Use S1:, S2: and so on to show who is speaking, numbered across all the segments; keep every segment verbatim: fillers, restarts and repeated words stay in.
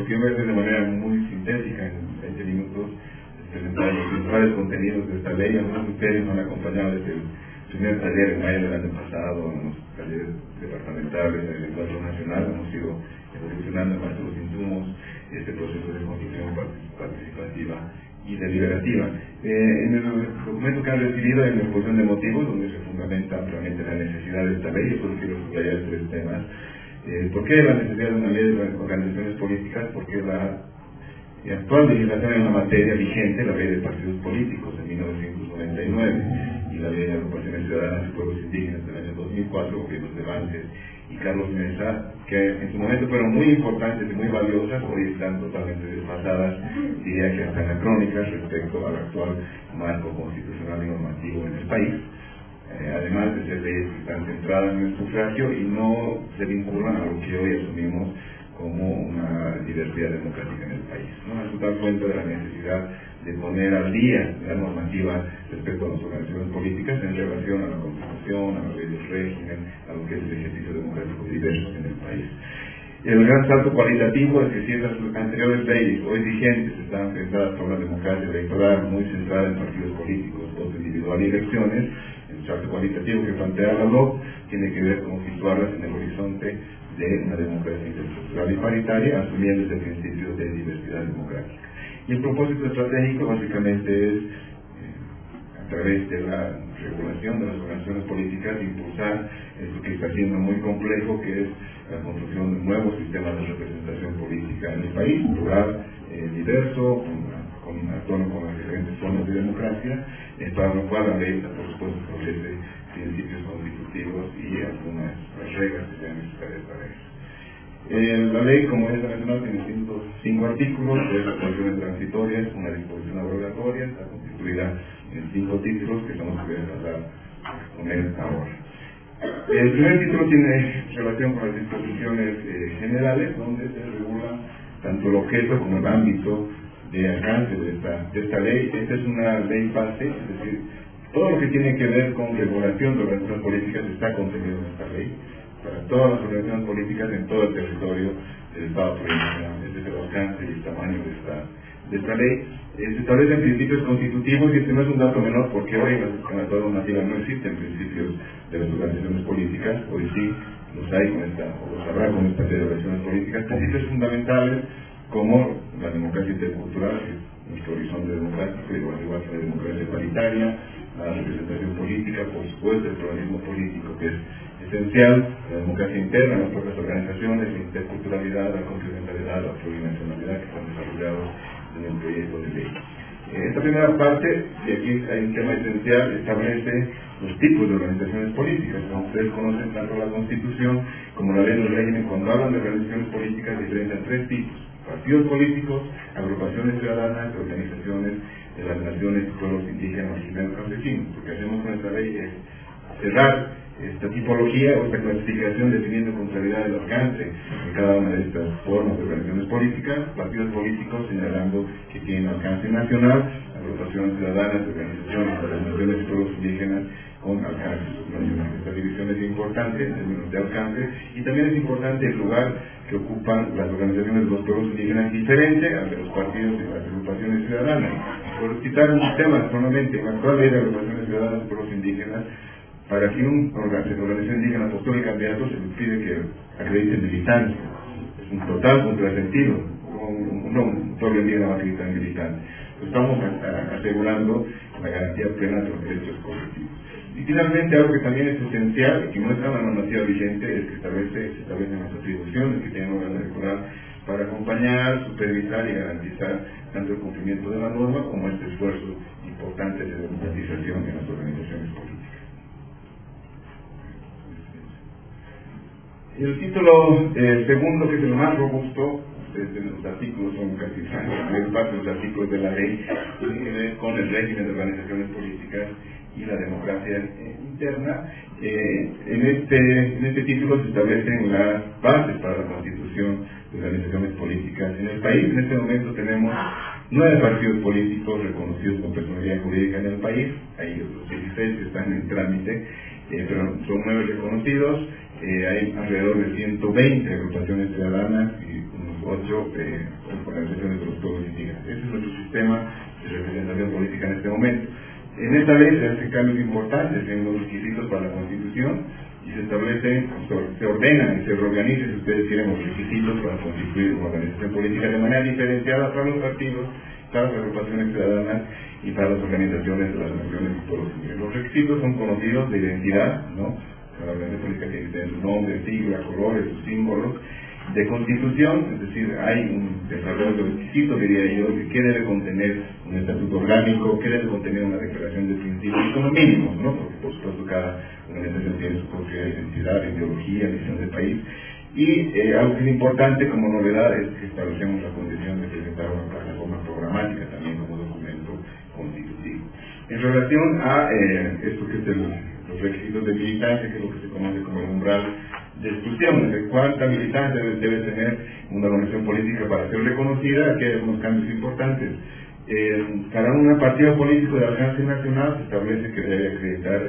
S1: que voy a hacer de manera muy sintética, en veinte minutos, presentar los principales contenidos de esta ley. Algunos de ustedes nos han acompañado desde el primer taller en mayo del año pasado, en los talleres departamentales, en el encuentro nacional. Hemos ido evolucionando en base a los insumos este proceso de construcción participativa y deliberativa. Eh, en el documento que han recibido hay una exposición de motivos donde se fundamenta ampliamente la necesidad de esta ley. Yo solo quiero subrayar tres temas. Eh, ¿Por qué la necesidad de una ley de organizaciones políticas? Porque la actual legislación en la materia vigente, la ley de partidos políticos de mil novecientos noventa y nueve y la ley de agrupaciones ciudadanas y pueblos indígenas del año dos mil cuatro, gobiernos de Banzer y Carlos Mesa, que en su momento fueron muy importantes y muy valiosas, hoy están totalmente desfasadas, diría que hasta anacrónicas respecto al actual marco constitucional y normativo en el país. Eh, además de ser leyes que están centradas en el sufragio y no se vinculan a lo que hoy asumimos como una diversidad democrática en el país, ¿no? Nos da cuenta de la necesidad de poner al día la normativa respecto a las organizaciones políticas en relación a la Constitución, a la ley del régimen, a lo que es el ejercicio democrático diverso en el país. El gran salto cualitativo es que si las anteriores leyes hoy vigentes están pensadas por la democracia electoral muy centrada en partidos políticos, voto individual y elecciones, el salto cualitativo que plantea la L O C tiene que ver con situarlas en el horizonte de una democracia intercultural y paritaria, asumiendo ese principio de diversidad democrática. Y el propósito estratégico básicamente es, eh, a través de la regulación de las organizaciones políticas, impulsar esto que está siendo muy complejo, que es la construcción de nuevos sistemas de representación política en el país, plural, eh, diverso, con, con, actuando con las diferentes formas de democracia, eh, para lo cual la ley, por supuesto, establece principios constitutivos y algunas reglas que sean necesarias para eso. Eh, la ley, como es mencionado, tiene ciento cinco artículos, tres actuaciones transitorias, una disposición abrogatoria, está constituida en cinco títulos que son los que voy a tratar de poner ahora. El primer título tiene relación con las disposiciones eh, generales, donde se regula tanto el objeto como el ámbito de alcance de esta, de esta ley. Esta es una ley base, es decir, todo lo que tiene que ver con regulación de organizaciones políticas está contenido en esta ley, para todas las organizaciones políticas en todo el territorio del Estado plurinacional. Este es el alcance y el tamaño de esta, de esta ley. Eh, se establecen principios constitutivos y este no es un dato menor porque hoy en la actual normativa no existen principios de las organizaciones políticas, hoy sí los hay con esta, o los habrá con esta ley de organizaciones políticas, principios fundamentales como la democracia intercultural, que es nuestro horizonte democrático, igual, igual que la democracia paritaria, la representación política, por supuesto, el pluralismo político, que es esencial, la democracia interna, las propias organizaciones, la interculturalidad, la complementariedad, la plurinacionalidad que están desarrollados en el proyecto de ley. Eh, esta primera parte, y aquí hay un tema esencial, establece los tipos de organizaciones políticas. Como ustedes conocen, tanto la Constitución como la ley del régimen, cuando hablan de organizaciones políticas, diferencian tres tipos: partidos políticos, agrupaciones ciudadanas, organizaciones de las naciones y pueblos indígenas, originarios, campesinos. Lo que hacemos con esta ley es cerrar esta tipología o esta clasificación definiendo con claridad el alcance de cada una de estas formas de organizaciones políticas, partidos políticos señalando que tienen alcance nacional, agrupaciones ciudadanas, organizaciones de las naciones y pueblos indígenas con alcance subnacional. Esta división es importante en términos de alcance y también es importante el lugar que ocupan las organizaciones de los pueblos indígenas diferente al de los partidos y las agrupaciones ciudadanas. Por citar un tema solamente, en la actual ley de agrupaciones ciudadanas y pueblos indígenas, para que un organización indígena postule candidato se le pide que acredite militancia. Es un total contrasentido. Un, no, un pueblo indígena va a acreditar militancia. Estamos a, a, asegurando la garantía plena de los derechos colectivos. Y finalmente, algo que también es esencial y que no está en la normativa vigente es que establece, se establecen las atribuciones que tiene el órgano electoral para acompañar, supervisar y garantizar tanto el cumplimiento de la norma como este esfuerzo importante de democratización en las organizaciones políticas. El título eh, segundo, que es el más robusto, desde los artículos son casi la mayor parte de los artículos de la ley, tiene que ver con el régimen de organizaciones políticas y la democracia eh, interna. Eh, en, este, en este título se establecen las bases para la constitución de organizaciones políticas en el país. En este momento tenemos nueve partidos políticos reconocidos con personalidad jurídica en el país. Hay otros dieciséis que están en trámite, eh, pero son nueve reconocidos. Eh, hay alrededor de ciento veinte agrupaciones ciudadanas y unos ocho eh, organizaciones de los pueblos indígenas. Ese es nuestro sistema de representación política en este momento. En esta ley se hacen cambios importantes en los requisitos para la Constitución y se establecen, se ordenan y se reorganizan, si ustedes quieren, los requisitos para constituir una organización política de manera diferenciada para los partidos, para las agrupaciones ciudadanas y para las organizaciones de las naciones y pueblos indígenas. Los requisitos son conocidos de identidad, ¿no? La organización política tiene que tener su nombre, sigla, colores, sus símbolos. De constitución, es decir, hay un desarrollo exquisito, diría yo, de qué debe contener un estatuto orgánico, qué debe contener una declaración de principios, como mínimos, ¿no? Porque por supuesto cada organización tiene su propia identidad, ideología, visión del país. Y eh, algo que es importante como novedad es que establecemos la condición de presentar una plataforma programática también como documento constitutivo. En relación a eh, esto que es el, los requisitos de militancia, que es lo que se conoce como el umbral de exclusión, de cuánta militancia debe, debe tener una organización política para ser reconocida, aquí hay algunos cambios importantes. Eh, para un partido político de alcance nacional se establece que debe acreditar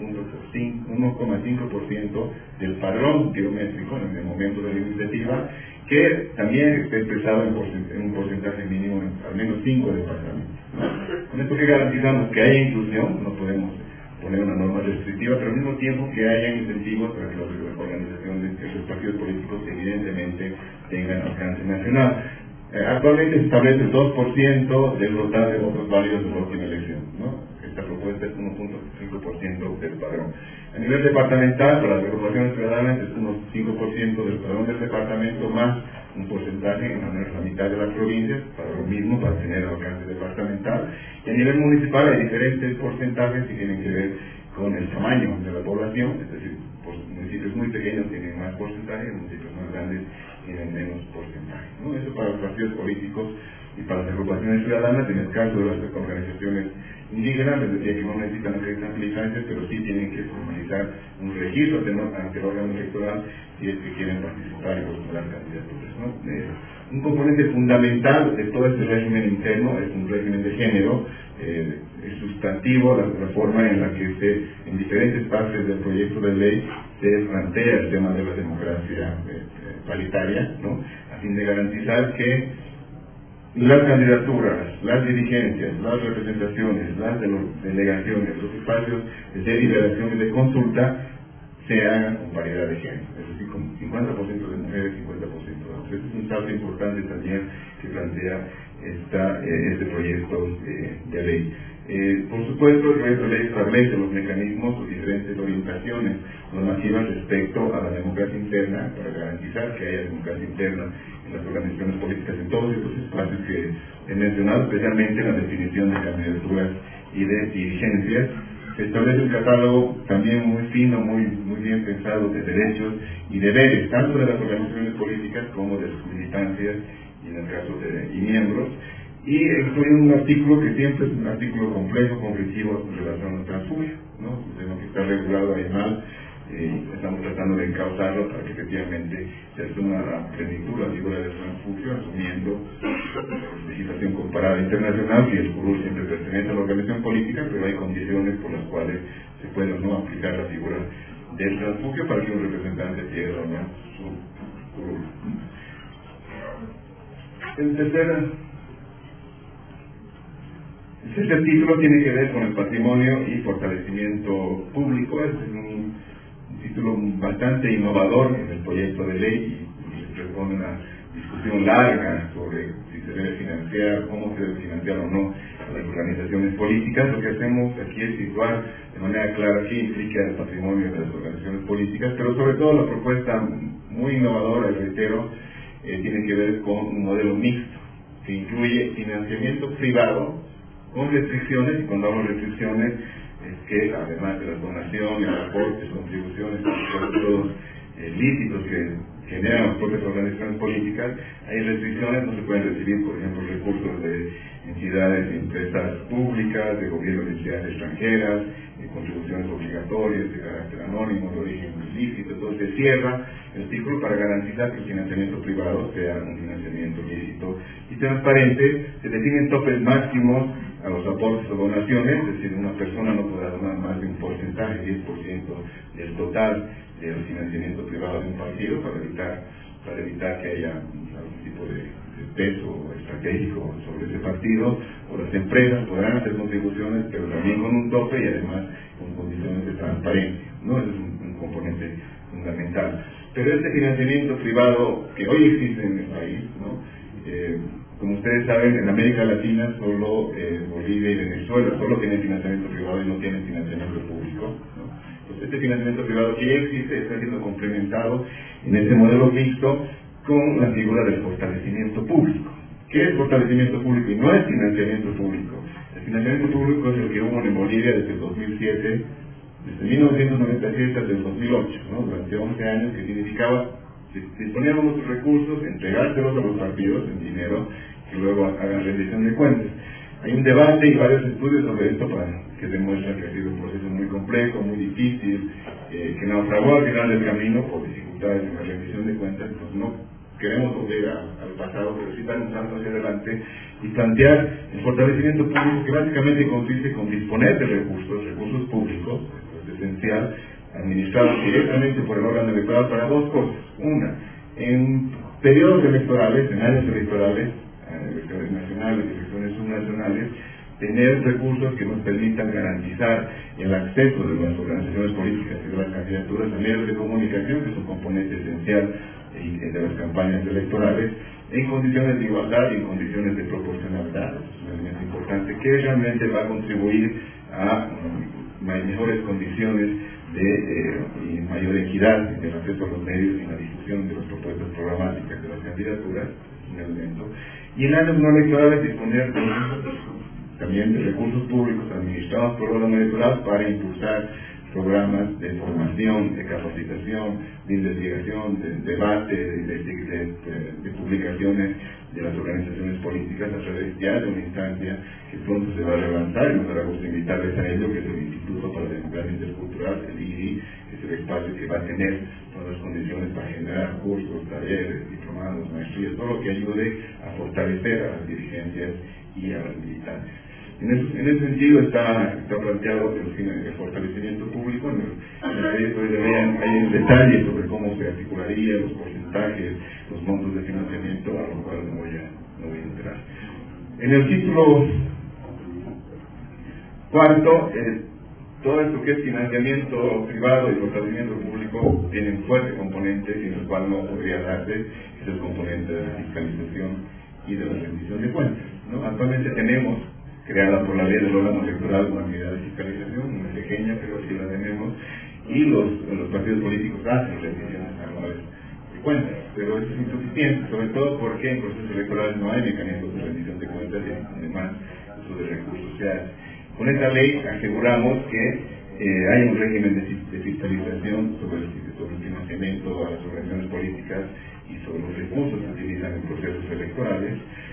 S1: uno coma cinco por ciento del padrón biométrico en el momento de la iniciativa, que también esté expresado en, en un porcentaje mínimo en al menos cinco departamentos, ¿no? Con esto que garantizamos que haya inclusión, no podemos poner una norma restrictiva, pero al mismo tiempo que haya incentivos para que las organizaciones, que los partidos políticos evidentemente tengan alcance nacional. Eh, actualmente se establece el dos por ciento del total de votos válidos de la última elección, ¿no? Esta propuesta es uno punto cinco por ciento del padrón. A nivel departamental, para las agrupaciones ciudadanas es unos cinco por ciento del padrón del departamento, más un porcentaje en la mitad de las provincias, para lo mismo, para tener alcance departamental. Y a nivel municipal hay diferentes porcentajes que tienen que ver con el tamaño de la población, es decir, pues, municipios muy pequeños tienen más porcentaje, municipios más grandes tienen menos porcentaje, ¿no? Eso para los partidos políticos y para las agrupaciones ciudadanas. En el caso de las organizaciones indígenas, les decía que no necesitan acreditar militancias, pero sí tienen que formalizar un registro ante el órgano electoral si es que quieren participar y postular candidaturas, ¿no? Eh, un componente fundamental de todo este régimen interno es un régimen de género. Eh, es sustantivo la, la forma en la que se, en diferentes partes del proyecto de ley se plantea el tema de la democracia eh, paritaria, ¿no? A fin de garantizar que las candidaturas, las dirigencias, las representaciones, las de los delegaciones, los espacios de deliberación y de consulta se hagan con paridad de género, es decir, con cincuenta por ciento de mujeres, cincuenta por ciento de hombres. Este es un salto importante también que plantea esta, eh, este proyecto eh, de ley. Eh, por supuesto, el proyecto de ley establece los mecanismos o diferentes orientaciones normativas respecto a la democracia interna para garantizar que haya democracia interna en las organizaciones políticas en todos estos espacios que he mencionado, especialmente en la definición de candidaturas y de dirigencias. Se establece un catálogo también muy fino, muy, muy bien pensado de derechos y deberes, tanto de las organizaciones políticas como de sus militancias y en el caso de y miembros. Y incluye un artículo que siempre es un artículo complejo, comprensivo en relación al transfugio, ¿no? De lo que está regulado ahí mal, eh, estamos tratando de encauzarlo para que efectivamente se asuma la plenitud, la figura del transfugio, asumiendo legislación comparada internacional, que el C U R U siempre pertenece a la organización política, pero hay condiciones por las cuales se puede o no aplicar la figura del transfugio para que un representante pierda o no su C U R U. El tercer El tercer título tiene que ver con el patrimonio y fortalecimiento público. Es un, un título bastante innovador en el proyecto de ley y responde a una discusión larga sobre si se debe financiar, cómo se debe financiar o no a las organizaciones políticas. Lo que hacemos aquí es situar de manera clara qué implica el patrimonio de las organizaciones políticas, pero sobre todo la propuesta muy innovadora, y reitero, eh, tiene que ver con un modelo mixto que incluye financiamiento privado con restricciones, y cuando hablo de restricciones es que además de las donaciones, aportes, contribuciones, todos eh, lícitos que generan las propias organizaciones políticas, hay restricciones, no se pueden recibir, por ejemplo, recursos de entidades y empresas públicas, de gobiernos de entidades extranjeras, de contribuciones obligatorias, de carácter anónimo, de origen ilícito. Entonces se cierra el ciclo para garantizar que el financiamiento privado sea un financiamiento lícito y transparente. Se definen topes máximos a los aportes o donaciones, es decir, una persona no podrá donar más de un porcentaje, diez por ciento del total del financiamiento privado de un partido, para evitar, para evitar que haya algún tipo de, de peso estratégico sobre ese partido, o las empresas podrán hacer contribuciones, pero también con un tope y además con condiciones de transparencia, ¿no? Ese es un, un componente fundamental. Pero este financiamiento privado que hoy existe en el país, ¿no? Eh, como ustedes saben, en América Latina solo eh, Bolivia y Venezuela solo tienen financiamiento privado y no tienen financiamiento público, ¿no? Pues este financiamiento privado que ya existe está siendo complementado en este modelo mixto con la figura del fortalecimiento público. ¿Qué es fortalecimiento público? Y no es financiamiento público. El financiamiento público es el que hubo en Bolivia desde el dos mil siete, desde mil novecientos noventa y siete hasta el dos mil ocho, ¿no? Durante once años, que significaba que disponíamos nuestros recursos, entregárselos a los partidos en dinero, que luego hagan rendición de cuentas. Hay un debate y varios estudios sobre esto para que demuestran que ha sido un proceso muy complejo, muy difícil, eh, que naufragó al final del camino por dificultades en la rendición de cuentas. Pues no queremos volver a, al pasado, pero sí dar un salto hacia adelante y plantear el fortalecimiento público, que básicamente consiste con disponer de recursos, recursos públicos, esto es esencial, administrados directamente por el órgano electoral para dos cosas. Una, en periodos electorales, en años electorales, elecciones nacionales y elecciones subnacionales, tener recursos que nos permitan garantizar el acceso de las organizaciones políticas y de las candidaturas a medios de comunicación, que es un componente esencial de las campañas electorales, en condiciones de igualdad y en condiciones de proporcionalidad. Es un elemento importante que realmente va a contribuir a um, mejores condiciones de eh, y mayor equidad en el acceso a los medios y en la difusión de las propuestas programáticas de las candidaturas. Es un elemento. Y en años no electorales disponer de, también de recursos públicos administrados por el órgano electoral para impulsar programas de formación, de capacitación, de investigación, de debate, de, de, de, de, de publicaciones de las organizaciones políticas a través ya de una instancia que pronto se va a relanzar, y nos dará gusto invitarles a ello, que es el Instituto para la Democracia Intercultural, el I D I, que es el espacio que va a tener todas las condiciones para generar cursos, talleres, diplomados, maestrías, todo lo que ayude a fortalecer a las dirigencias y a los militantes. En ese, en ese sentido está, está planteado el, el fortalecimiento público. En el, en el proyecto de ley hay un detalle sobre cómo se articularía, los porcentajes, los montos de financiamiento, a lo cual no voy a, no voy a entrar. En el título cuarto, eh, todo esto que es financiamiento privado y fortalecimiento público tiene un fuerte componente sin el cual no podría darse, que es el componente de la fiscalización y de la rendición de cuentas, ¿no? Actualmente tenemos creada por la ley del órgano electoral una unidad de fiscalización, muy pequeña, pero sí la tenemos, y los, los partidos políticos hacen rendiciones anuales de cuentas, pero eso es insuficiente, sobre todo porque en procesos electorales no hay mecanismos de rendición de cuentas y además uso de recursos. O sea, con esta ley aseguramos que eh, hay un régimen de, de fiscalización sobre el, sobre el financiamiento a las organizaciones políticas y sobre los recursos que utilizan en procesos electorales.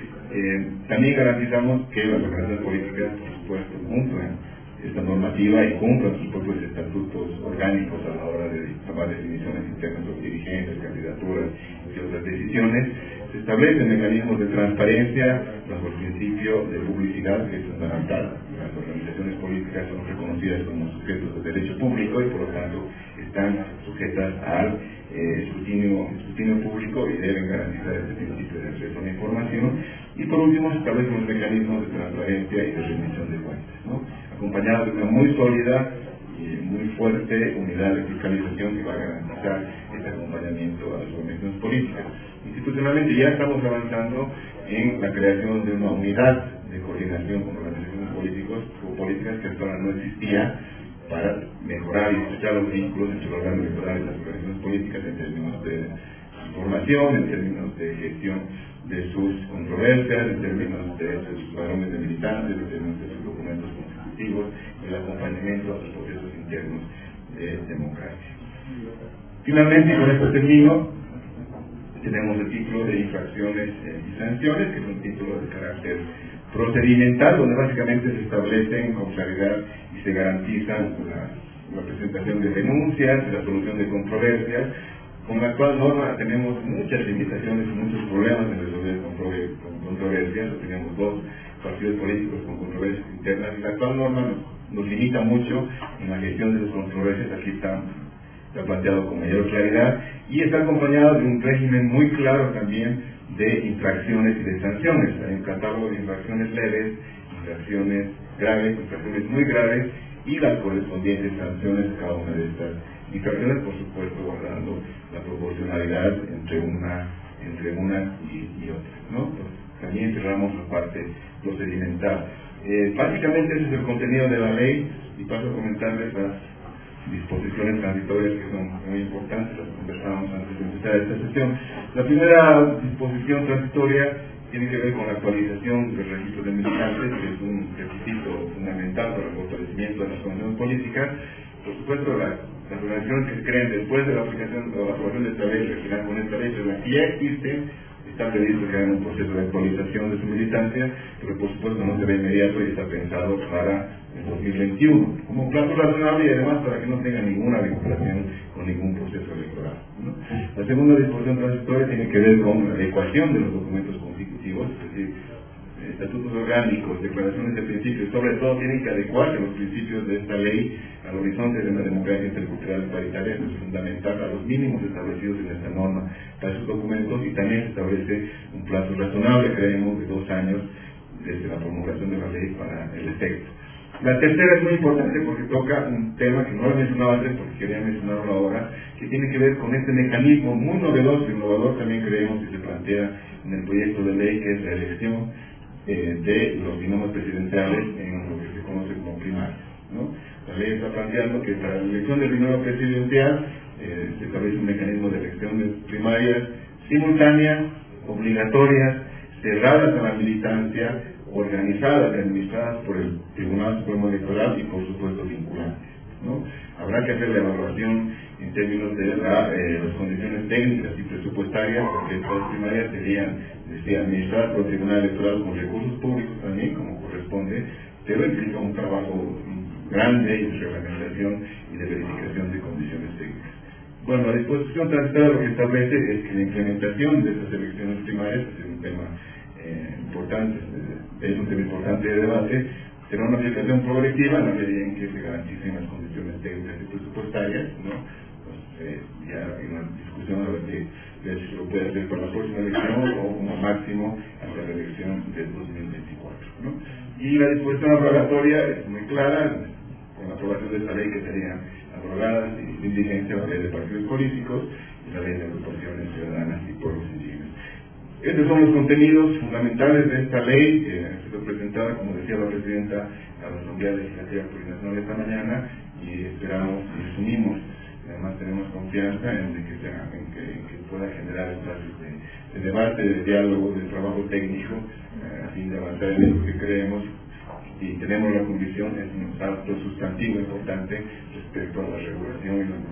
S1: Eh, también garantizamos que las organizaciones políticas, por supuesto, cumplan esta normativa y cumplan sus propios estatutos orgánicos a la hora de tomar definiciones internas sobre dirigentes, candidaturas y otras decisiones. Se establecen mecanismos de transparencia bajo el principio de publicidad, que es fundamental. Las organizaciones políticas son reconocidas como sujetos de derecho público y por lo tanto están sujetas al eh, escrutinio, escrutinio público y deben garantizar este principio de acceso a la información. Y por último se establecen mecanismos de transparencia y de rendición de cuentas, ¿no? Acompañados de una muy sólida y muy fuerte unidad de fiscalización que va a garantizar este acompañamiento a las organizaciones políticas. Institucionalmente ya estamos avanzando en la creación de una unidad de coordinación con organizaciones políticos o políticas que hasta ahora no existía, para mejorar y estrechar los vínculos entre los órganos electorales y las organizaciones políticas en términos de información, en términos de gestión de sus controversias, en términos de sus varones de militantes, en términos de sus documentos constitutivos, y el acompañamiento a los procesos internos de democracia. Finalmente, y con esto termino, tenemos el título de infracciones y sanciones, que es un título de carácter procedimental, donde básicamente se establecen con claridad y se garantizan la, la presentación de denuncias y la solución de controversias. Con la actual norma tenemos muchas limitaciones y muchos problemas en resolver controversias. Tenemos dos partidos políticos con controversias internas y la actual norma nos, nos limita mucho en la gestión de esas controversias. Aquí está, está planteado con mayor claridad y está acompañado de un régimen muy claro también de infracciones y de sanciones. Hay un catálogo de infracciones leves, infracciones graves, infracciones muy graves y las correspondientes sanciones a cada una de estas infracciones, por supuesto guardando la proporcionalidad entre una entre una y, y otra, ¿no? Pues también cerramos la parte procedimental. Eh, básicamente ese es el contenido de la ley, y paso a comentarles las disposiciones transitorias que son muy importantes, las conversábamos antes de empezar esta sesión. La primera disposición transitoria tiene que ver con la actualización del registro de militantes, que es un requisito fundamental para el fortalecimiento de las organizaciones políticas. Por supuesto, la, las organizaciones que se creen después de la aplicación o la aprobación de esta ley, regirán con esta ley, pero las que ya existen, está previsto que hagan un proceso de actualización de su militancia, pero por supuesto no será inmediato y está pensado para el dos mil veintiuno, como un plazo razonable y además para que no tenga ninguna vinculación con ningún proceso electoral, ¿no? La segunda disposición transitoria tiene que ver con la adecuación de los documentos constitutivos, es decir, estatutos orgánicos, declaraciones de principios, sobre todo tienen que adecuarse los principios de esta ley al horizonte de una democracia intercultural y paritaria. Eso es fundamental, a los mínimos establecidos en esta norma para esos documentos, y también se establece un plazo razonable, creemos, de dos años desde la promulgación de la ley para el efecto. La tercera es muy importante porque toca un tema que no lo he mencionado antes porque quería mencionarlo ahora, que tiene que ver con este mecanismo muy novedoso y innovador también creemos que se plantea en el proyecto de ley, que es la elección eh, de los binomios presidenciales en lo que se conoce como primarias, ¿no? La ley está planteando que para la elección del binomio presidencial eh, se establece un mecanismo de elección de primarias simultáneas, obligatorias, cerradas a la militancia, organizadas y administradas por el Tribunal Supremo Electoral y por supuesto vinculantes, ¿no? Habrá que hacer la evaluación en términos de la, eh, las condiciones técnicas y presupuestarias, porque estas primarias serían decía, administradas por el Tribunal Electoral con recursos públicos también, como corresponde, pero implica un trabajo grande de reglamentación y de verificación de condiciones técnicas. Bueno, la disposición transitoria lo que establece es que la implementación de estas elecciones primarias, que es un tema eh, importante, es un tema importante de debate, será una aplicación progresiva en la medida en que se garanticen las condiciones técnicas y presupuestarias, ¿no? Pues, eh, ya hay una discusión a ver que si se lo puede hacer para la próxima elección o como máximo hasta la elección del dos mil veinticuatro, ¿no? Y la disposición abrogatoria es muy clara, con la aprobación de esta ley que serían abrogadas y sin vigencia la ley de partidos políticos y la ley de agrupaciones ciudadanas y pueblos indígenas. Estos son los contenidos fundamentales de esta ley, que ha sido presentada, como decía la presidenta, a la Asamblea Legislativa Plurinacional esta mañana, y esperamos y asumimos, además tenemos confianza en que, sea, en que, en que pueda generar espacios de, de debate, de diálogo, de trabajo técnico, eh, a fin de avanzar en lo que creemos y tenemos la convicción, es un salto sustantivo importante respecto a la regulación y la